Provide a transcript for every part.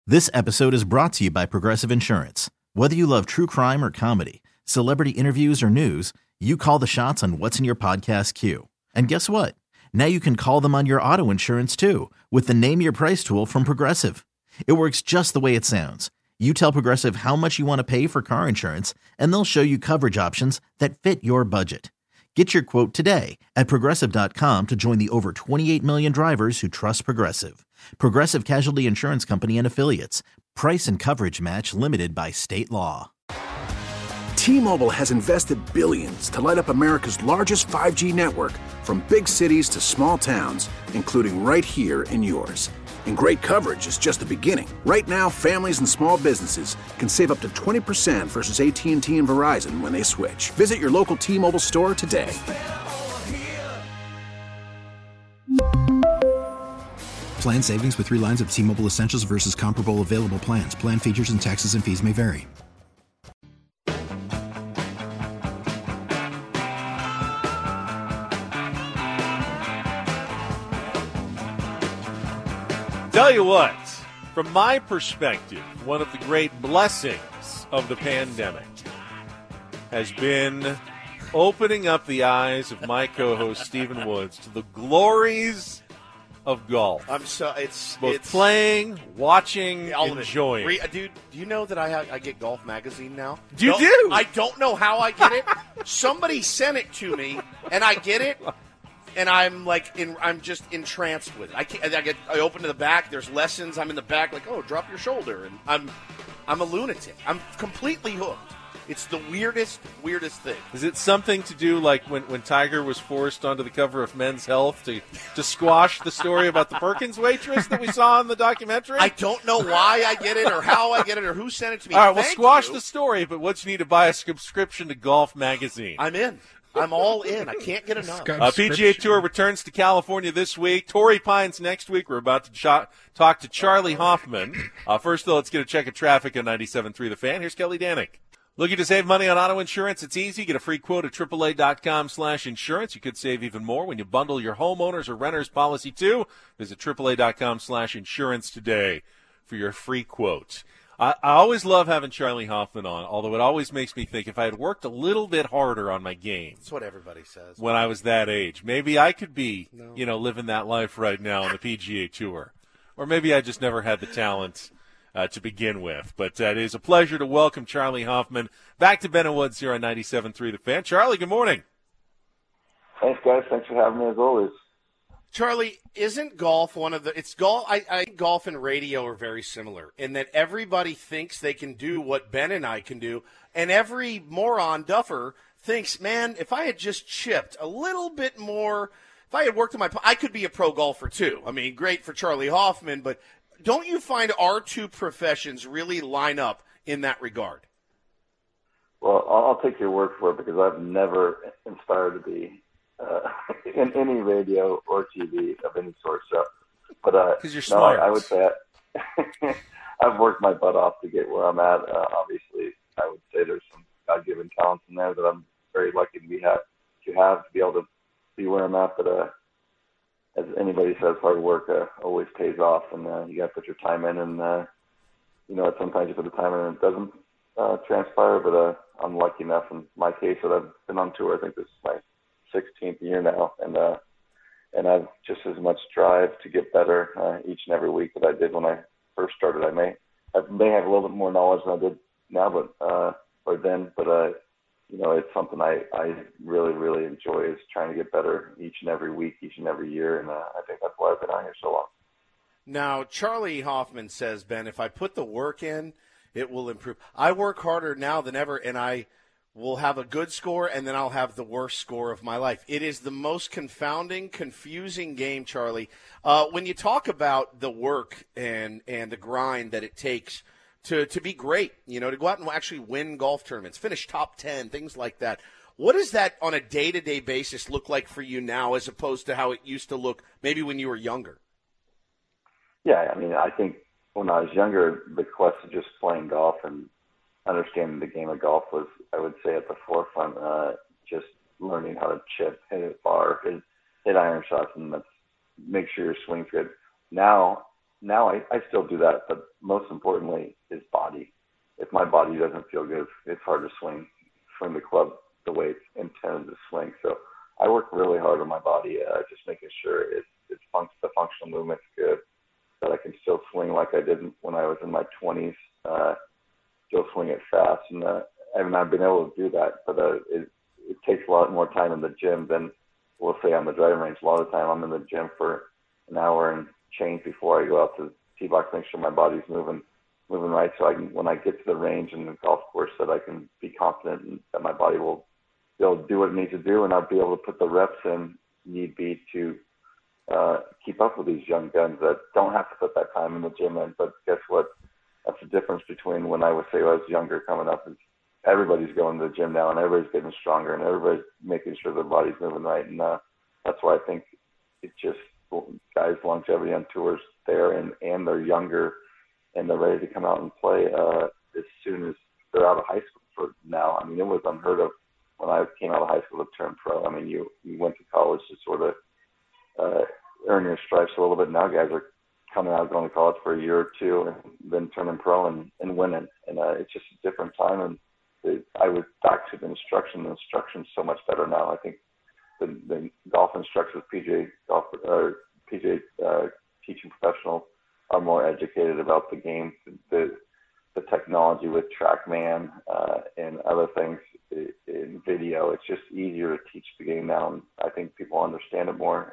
This episode is brought to you by Progressive Insurance. Whether you love true crime or comedy, celebrity interviews or news, you call the shots on what's in your podcast queue. And guess what? Now you can call them on your auto insurance too with the Name Your Price tool from Progressive. It works just the way it sounds. You tell Progressive how much you want to pay for car insurance, and they'll show you coverage options that fit your budget. Get your quote today at Progressive.com to join the over 28 million drivers who trust Progressive. Progressive Casualty Insurance Company and Affiliates. Price and coverage match limited by state law. T-Mobile has invested billions to light up America's largest 5G network, from big cities to small towns, including right here in yours. And great coverage is just the beginning. Right now, families and small businesses can save up to 20% versus AT&T and Verizon when they switch. Visit your local T-Mobile store today. Plan savings with 3 lines of T-Mobile Essentials versus comparable available plans. Plan features and taxes and fees may vary. Tell you what, from my perspective, one of the great blessings of the pandemic has been opening up the eyes of my co-host Stephen Woods to the glories of golf. It's playing, watching, all enjoying. Dude, do you know that I get Golf Magazine now? You do? I don't know how I get it. Somebody sent it to me, and I get it. And I'm I'm just entranced with it. I open to the back. There's lessons. I'm in the back, like, oh, drop your shoulder, and I'm a lunatic. I'm completely hooked. It's the weirdest thing. Is it something to do like when Tiger was forced onto the cover of Men's Health to squash the story about the Perkins waitress that we saw in the documentary? I don't know why I get it or how I get it or who sent it to me. All right, we'll squash the story, but what you need to buy a subscription to Golf Magazine. I'm in. I'm all in. I can't get enough. PGA Tour returns to California this week. Torrey Pines next week. We're about to talk to Charlie Hoffman. First, though, let's get a check of traffic on 97.3 The Fan. Here's Kelly Danik. Looking to save money on auto insurance? It's easy. Get a free quote at AAA.com/insurance. You could save even more when you bundle your homeowners or renters policy too. Visit AAA.com/insurance today for your free quote. I always love having Charlie Hoffman on, although it always makes me think if I had worked a little bit harder on my game. That's what everybody says. When I was that age. Maybe I could be, living that life right now on the PGA Tour. Or maybe I just never had the talent to begin with. But it is a pleasure to welcome Charlie Hoffman back to Ben & Woods here on 97.3 The Fan. Charlie, good morning. Thanks, guys. Thanks for having me as always. Charlie, isn't golf one of the – it's golf – I think golf and radio are very similar in that everybody thinks they can do what Ben and I can do, and every moron duffer thinks, man, if I had just chipped a little bit more, if I had worked on my – I could be a pro golfer too. I mean, great for Charlie Hoffman, but don't you find our two professions really line up in that regard? Well, I'll take your word for it because I've never inspired to be in any radio or TV of any sort. So, but because you're smart. I would say I've worked my butt off to get where I'm at. Obviously, I would say there's some God-given talents in there that I'm very lucky to be able to be where I'm at. But as anybody says, hard work always pays off, and you got to put your time in. And sometimes you put the time in and it doesn't transpire. But I'm lucky enough in my case that I've been on tour. I think this is my 16th year now, and I've just as much drive to get better each and every week that I did when I first started. I may have a little bit more knowledge than I did now, but it's something I really, really enjoy is trying to get better each and every week, each and every year, and I think that's why I've been on here so long. Now, Charlie Hoffman says, Ben, if I put the work in, it will improve. I work harder now than ever, and I will have a good score, and then I'll have the worst score of my life. It is the most confounding, confusing game, Charlie. When you talk about the work and the grind that it takes to be great, to go out and actually win golf tournaments, finish top 10, things like that, what does that on a day-to-day basis look like for you now as opposed to how it used to look maybe when you were younger? Yeah, I mean, I think when I was younger, the quest of just playing golf and understanding the game of golf was, I would say, at the forefront. Just learning how to chip, hit it far, hit iron shots, and make sure your swing's good. Now I still do that, but most importantly, doesn't feel good. It's hard to swing the club the way it's intended to swing. So I work really hard on my body, just making sure the functional movement's good, that I can still swing like I did when I was in my 20s, still swing it fast. And I've been able to do that, but it takes a lot more time in the gym than, we'll say, on the driving range. A lot of the time I'm in the gym for an hour and change before I go out to the tee box, make sure my body's moving right, so I can, when I get to the range and the golf course, that I can be confident and that my body will be able to do what it needs to do, and I'll be able to put the reps in need be to keep up with these young guns that don't have to put that time in the gym in. But guess what? That's the difference between when I was younger coming up. Is everybody's going to the gym now, and everybody's getting stronger, and everybody's making sure their body's moving right, and that's why I think it just, guys' longevity on tours there, and they're younger, and they're ready to come out and play as soon as they're out of high school for now. I mean, it was unheard of when I came out of high school to turn pro. I mean, you went to college to sort of earn your stripes a little bit. Now guys are coming out, going to college for a year or two, and then turning pro and winning. And it's just a different time. And I was back to the instruction. The instruction's so much better now. I think the golf instructors, PGA teaching professionals, are more educated about the game, the technology with TrackMan and other things in video. It's just easier to teach the game now, and I think people understand it more.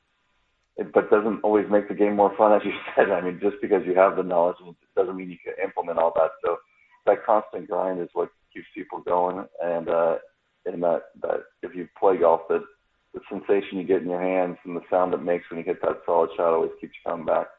But doesn't always make the game more fun, as you said. I mean, just because you have the knowledge, it doesn't mean you can implement all that. So that constant grind is what keeps people going, and that if you play golf, that the sensation you get in your hands and the sound it makes when you hit that solid shot always keeps you coming back.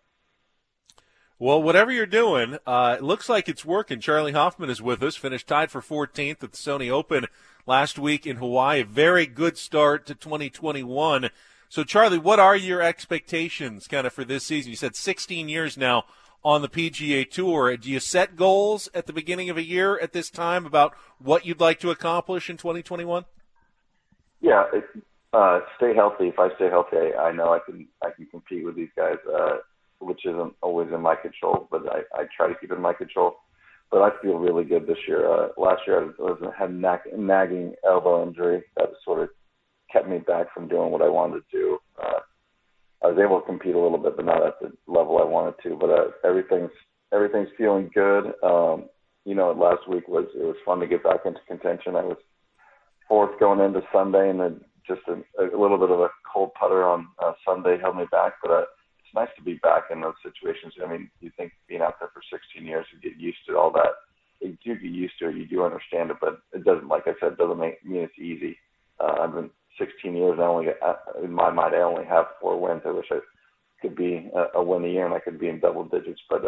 Well, whatever you're doing, it looks like it's working. Charley Hoffman is with us, finished tied for 14th at the Sony Open last week in Hawaii. A very good start to 2021. So, Charley, what are your expectations kind of for this season? You said 16 years now on the PGA Tour. Do you set goals at the beginning of a year at this time about what you'd like to accomplish in 2021? Yeah, stay healthy. If I stay healthy, I know I can compete with these guys, which isn't always in my control, but I try to keep it in my control. But I feel really good this year. Last year I had a nagging elbow injury that sort of kept me back from doing what I wanted to do. I was able to compete a little bit, but not at the level I wanted to. But everything's feeling good. Last week it was fun to get back into contention. I was fourth going into Sunday, and then just a little bit of a cold putter on Sunday held me back. But it's nice to be back in those situations. I mean, you think being out there for 16 years, you get used to all that. You do get used to it. You do understand it, but it doesn't, like I said, doesn't mean it's easy. I've been 16 years. In my mind, I only have 4 wins. I wish I could be a win a year, and I could be in double digits. But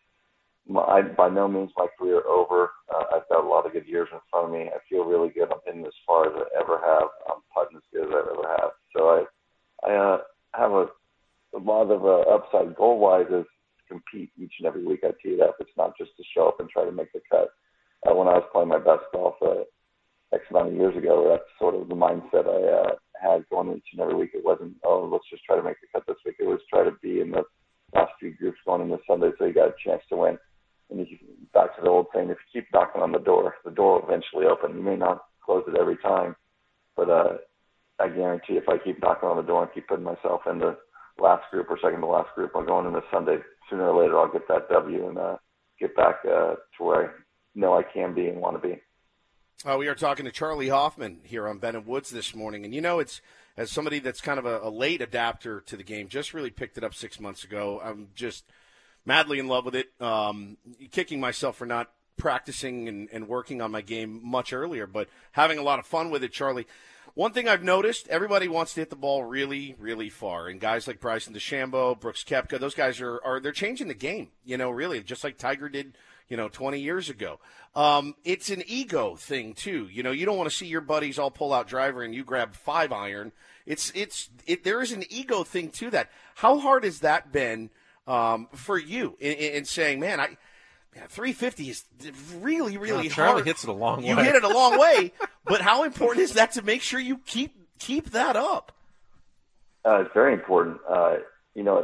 by no means my career over. I've got a lot of good years in front of me. I feel really good. I'm hitting as far as I ever have. I'm putting as good as I ever have. So I have a lot of upside goal-wise is to compete each and every week. I tee it up. It's not just to show up and try to make the cut. When I was playing my best golf X amount of years ago, that's sort of the mindset I had going each and every week. It wasn't, let's just try to make the cut this week. It was try to be in the last few groups going into Sunday so you got a chance to win. And back to the old saying, if you keep knocking on the door will eventually open. You may not close it every time, but I guarantee if I keep knocking on the door and keep putting myself in the last group or second to last group, I'm going into Sunday, sooner or later I'll get that W and get back to where I know I can be and want to be. We are talking to Charley Hoffman here on Ben and Woods this morning. And, it's as somebody that's kind of a late adapter to the game, just really picked it up 6 months ago. I'm just madly in love with it, kicking myself for not practicing and working on my game much earlier, but having a lot of fun with it, Charley. One thing I've noticed, everybody wants to hit the ball really, really far. And guys like Bryson DeChambeau, Brooks Koepka, those guys they're changing the game, really, just like Tiger did 20 years ago. It's an ego thing too. You don't want to see your buddies all pull out driver and you grab 5-iron. There is an ego thing to that. How hard has that been for you in saying, man, 350 is really, really hard. Charley hits it a long way. You hit it a long way, but how important is that to make sure you keep that up? It's very important.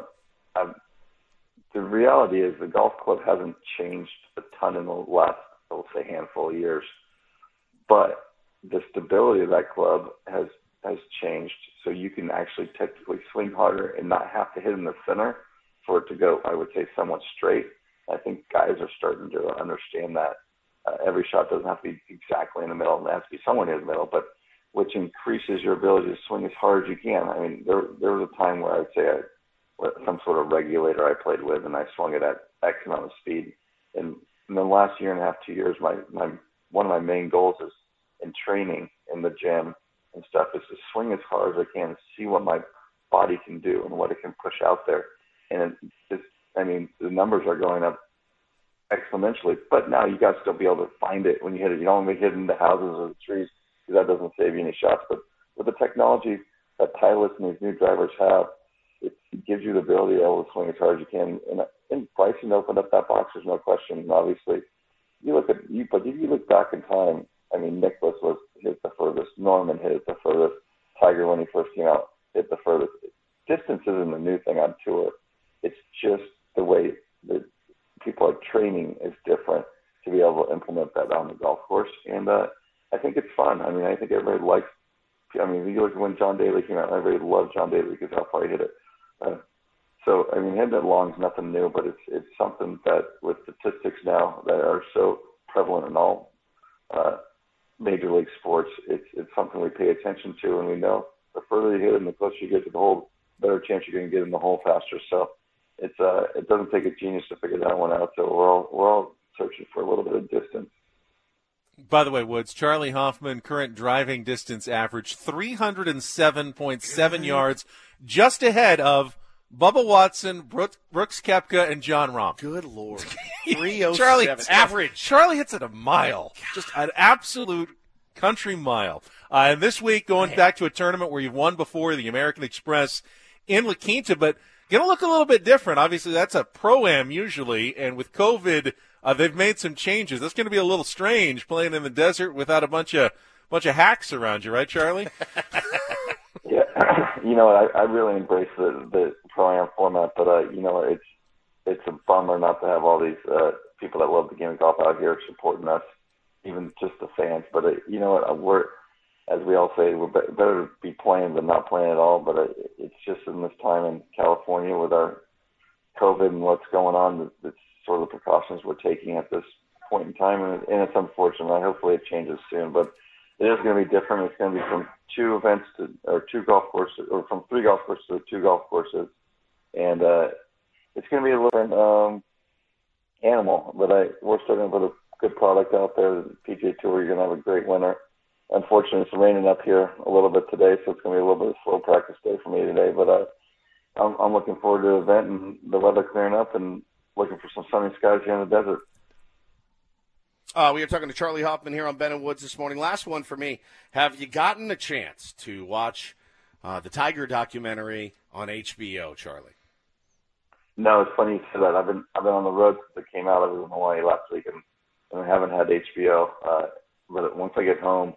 The reality is the golf club hasn't changed a ton in the last will say, handful of years. But the stability of that club has changed, so you can actually technically swing harder and not have to hit in the center for it to go, I would say, somewhat straight. I think guys are starting to understand that every shot doesn't have to be exactly in the middle. It has to be somewhere near the middle, but which increases your ability to swing as hard as you can. I mean, there was a time where I would say some sort of regulator I played with, and I swung it at X amount of speed. And in the last year and a half, 2 years, one of my main goals is in training in the gym and stuff is to swing as hard as I can, see what my body can do and what it can push out there. And the numbers are going up exponentially, but now you got to still be able to find it when you hit it. You don't want to be hitting the houses or the trees because that doesn't save you any shots. But with the technology that Titleist and these new drivers have, it gives you the ability to be able to swing as hard as you can. And Bryson opened up that box, there's no question. And obviously, but if you look back in time, I mean, Nicklaus hit the furthest. Norman hit the furthest. Tiger, when he first came out, hit the furthest. Distance isn't a new thing on tour. It's just the way that people are training is different to be able to implement that on the golf course. And I think it's fun. I mean, I think everybody likes. I mean, if you look at when John Daly came out, everybody loved John Daly because how far he hit it. So, I mean, hitting it long is nothing new, but it's something that with statistics now that are so prevalent in all major league sports, it's something we pay attention to, and we know the further you hit it and the closer you get to the hole, the better chance you're going to get in the hole faster. So it doesn't take a genius to figure that one out. So we're all searching for a little bit of distance. By the way, Woods, Charlie Hoffman, current driving distance average 307.7 yards, just ahead of Bubba Watson, Brooks Koepka, and John Rahm. Good Lord. 307. Charlie, average. Charlie hits it a mile, just an absolute country mile. And this week, going back to a tournament where you've won before, the American Express in La Quinta, but going to look a little bit different. Obviously, that's a Pro-Am usually, and with COVID, they've made some changes. That's going to be a little strange playing in the desert without a bunch of hacks around you, right, Charlie? Yeah, you know, I really embrace the Pro-Am format, but it's a bummer not to have all these people that love the game of golf out here supporting us, even just the fans. But you know what, we're, as we all say, we're better to be playing than not playing at all. But it's just in this time in California with our COVID and what's going on, it's sort of the precautions we're taking at this point in time, and it's unfortunate. Hopefully it changes soon, but it is going to be different. It's going to be from two golf courses, or from 3 golf courses to 2 golf courses, and it's going to be a different animal. But we're starting to put a good product out there. The PGA Tour, you're going to have a great winter. Unfortunately, it's raining up here a little bit today, so it's going to be a little bit of a slow practice day for me today. But I'm looking forward to the event and the weather clearing up, and looking for some sunny skies here in the desert. We are talking to Charlie Hoffman here on Ben and Woods this morning. Last one for me. Have you gotten a chance to watch the Tiger documentary on HBO, Charlie? No, it's funny you say that. I've been on the road since it came out. I was in Hawaii last week, and I haven't had HBO. But once I get home,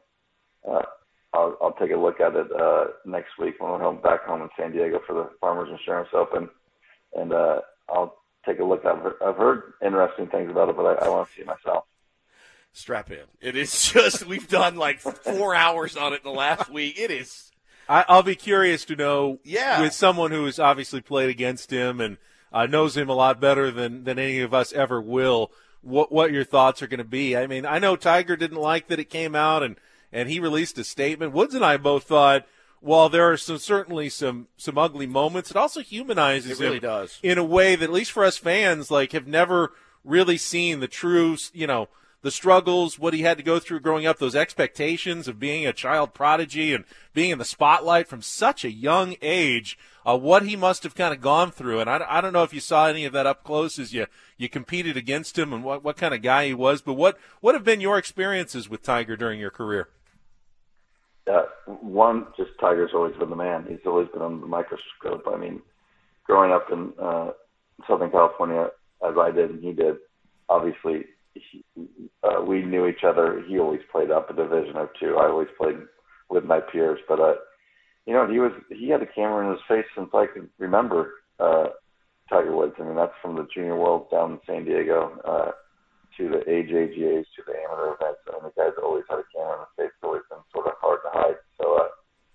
I'll take a look at it next week when we're back home in San Diego for the Farmers Insurance Open, and I'll take a look at it. I've heard interesting things about it, but I want to see it myself. Strap in. It is just, we've done like 4 hours on it in the last week. It is. I'll be curious to know, yeah, with someone who has obviously played against him and knows him a lot better than any of us ever will, what your thoughts are going to be. I mean, I know Tiger didn't like that it came out, and he released a statement. Woods and I both thought, while there are certainly some ugly moments, it also humanizes really him does. In a way that, at least for us fans, like, have never really seen the true, the struggles, what he had to go through growing up, those expectations of being a child prodigy and being in the spotlight from such a young age, what he must have kind of gone through. And I don't know if you saw any of that up close as you competed against him and what kind of guy he was, but what have been your experiences with Tiger during your career? One, just Tiger's always been the man. He's always been under the microscope. I mean, growing up in Southern California, as I did and he did, obviously we knew each other. He always played up a division or 2. I always played with my peers. But, he had a camera in his face since I could remember Tiger Woods. I mean, that's from the Junior World down in San Diego. to the AJGAs, to the amateur events, and the guy's always had a camera in his face. It's always been sort of hard to hide. So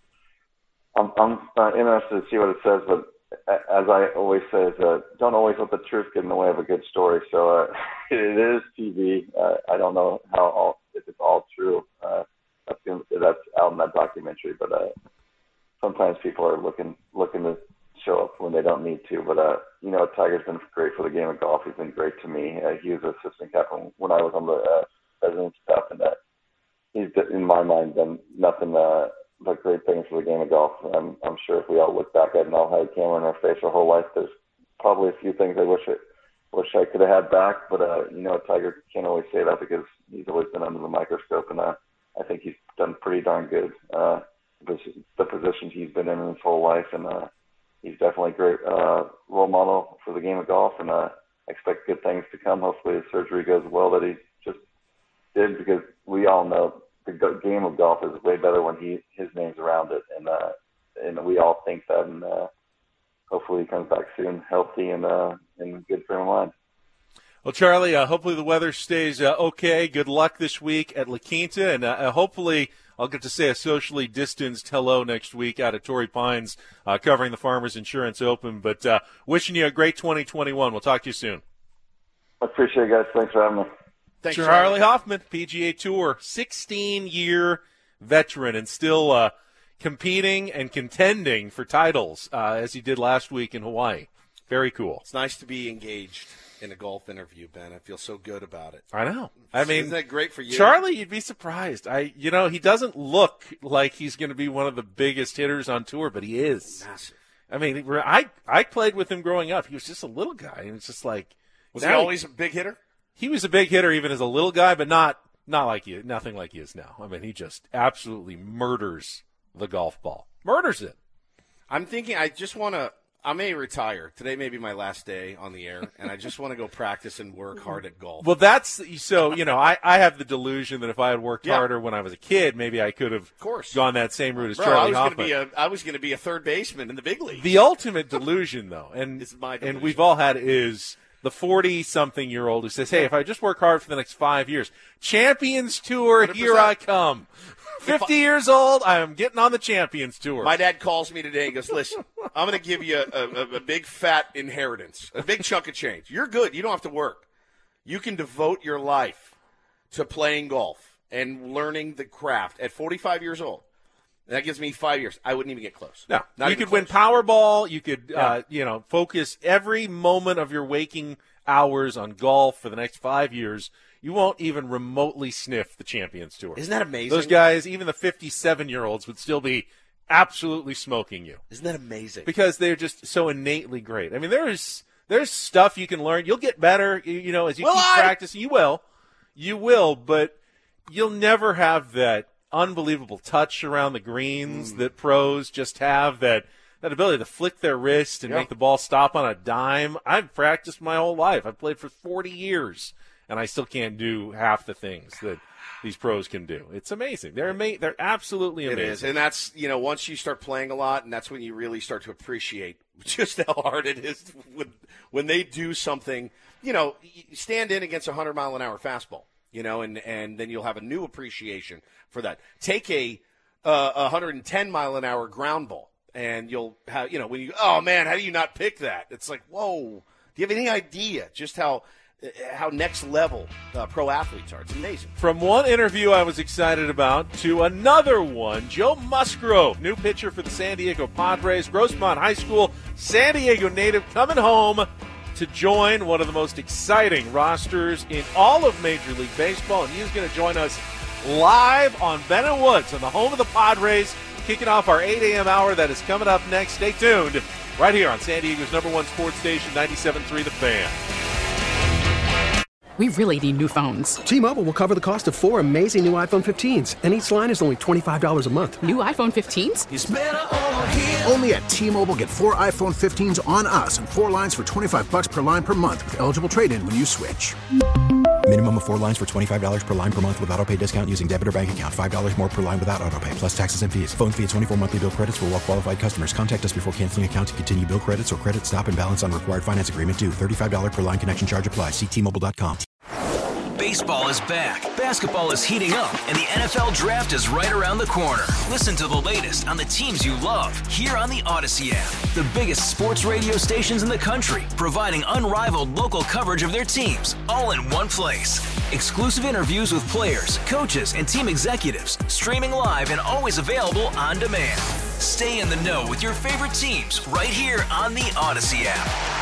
I'm interested to see what it says, but as I always say, don't always let the truth get in the way of a good story. So it is TV. I don't know if it's all true. That's out in that documentary, but sometimes people are looking to show up when they don't need to. But Tiger's been great for the game of golf. He's been great to me. He was assistant captain when I was on the president's staff, and he's, in my mind, done nothing but great things for the game of golf. I'm sure if we all look back at it and all had a camera in our face our whole life, there's probably a few things I wish I could have had back. But Tiger can't always say that because he's always been under the microscope, and I think he's done pretty darn good. The positions he's been in his whole life, and he's definitely a great role model for the game of golf, and I expect good things to come. Hopefully his surgery goes well that he just did, because we all know the game of golf is way better when his name's around it, and we all think that, and hopefully he comes back soon healthy and in good frame of mind. Well, Charlie, hopefully the weather stays okay. Good luck this week at La Quinta, and hopefully I'll get to say a socially distanced hello next week out at Torrey Pines covering the Farmers Insurance Open. But wishing you a great 2021. We'll talk to you soon. I appreciate it, guys. Thanks for having me. Thanks, Charlie Hoffman, PGA Tour, 16-year veteran, and still competing and contending for titles as he did last week in Hawaii. Very cool. It's nice to be engaged in a golf interview, Ben. I feel so good about it. I know. I mean, isn't that great for you? Charlie, you'd be surprised. He doesn't look like he's going to be one of the biggest hitters on tour, but he is. Massive. I mean, I played with him growing up. He was just a little guy, and it's just like, was he always a big hitter? He was a big hitter even as a little guy, but nothing like he is now. I mean, he just absolutely murders the golf ball. Murders it. I'm thinking I may retire. Today may be my last day on the air, and I just want to go practice and work hard at golf. Well, I have the delusion that if I had worked harder when I was a kid, maybe I could have gone that same route as Charlie Hoffman. I was going to be a third baseman in the big leagues. The ultimate delusion, though, and we've all had, is the 40-something-year-old who says, hey, if I just work hard for the next 5 years, Champions Tour, 100%. Here I come. 50 years old, I'm getting on the Champions Tour. My dad calls me today and goes, listen, I'm going to give you a big fat inheritance, a big chunk of change. You're good. You don't have to work. You can devote your life to playing golf and learning the craft at 45 years old. That gives me 5 years. I wouldn't even get close. No, you could win Powerball. You could, focus every moment of your waking hours on golf for the next 5 years. You won't even remotely sniff the Champions Tour. Isn't that amazing? Those guys, even the 57-years-olds, would still be absolutely smoking you. Isn't that amazing? Because they're just so innately great. I mean, there's stuff you can learn. You'll get better, as you keep practicing. You will, but you'll never have that unbelievable touch around the greens that pros just have, that ability to flick their wrist and make the ball stop on a dime. I've practiced my whole life. I've played for 40 years, and I still can't do half the things that these pros can do. It's amazing. They're absolutely amazing. It is, and that's, once you start playing a lot, and that's when you really start to appreciate just how hard it is when they do something. Stand in against a 100-mile-an-hour fastball. And then you'll have a new appreciation for that. Take a 110-mile-an-hour ground ball, and you'll have, oh, man, how do you not pick that? It's like, whoa. Do you have any idea just how next level pro athletes are? It's amazing. From one interview I was excited about to another one, Joe Musgrove, new pitcher for the San Diego Padres, Grossmont High School, San Diego native, coming home to join one of the most exciting rosters in all of Major League Baseball, and he's going to join us live on Bennett Woods on the home of the Padres, kicking off our 8 a.m. hour that is coming up next. Stay tuned right here on San Diego's #1 sports station, 97.3 The Fan. We really need new phones. T-Mobile will cover the cost of 4 amazing new iPhone 15s, and each line is only $25 a month. New iPhone 15s? It's better over here. Only at T-Mobile, get 4 iPhone 15s on us and 4 lines for $25 per line per month with eligible trade-in when you switch. Minimum of 4 lines for $25 per line per month with autopay discount using debit or bank account. $5 more per line without autopay, plus taxes and fees. Phone fee at 24 monthly bill credits for well-qualified customers. Contact us before canceling account to continue bill credits or credit stop and balance on required finance agreement due. $35 per line connection charge applies. See T-Mobile.com. Baseball is back, basketball is heating up, and the NFL Draft is right around the corner. Listen to the latest on the teams you love here on the Odyssey app. The biggest sports radio stations in the country, providing unrivaled local coverage of their teams, all in one place. Exclusive interviews with players, coaches, and team executives, streaming live and always available on demand. Stay in the know with your favorite teams right here on the Odyssey app.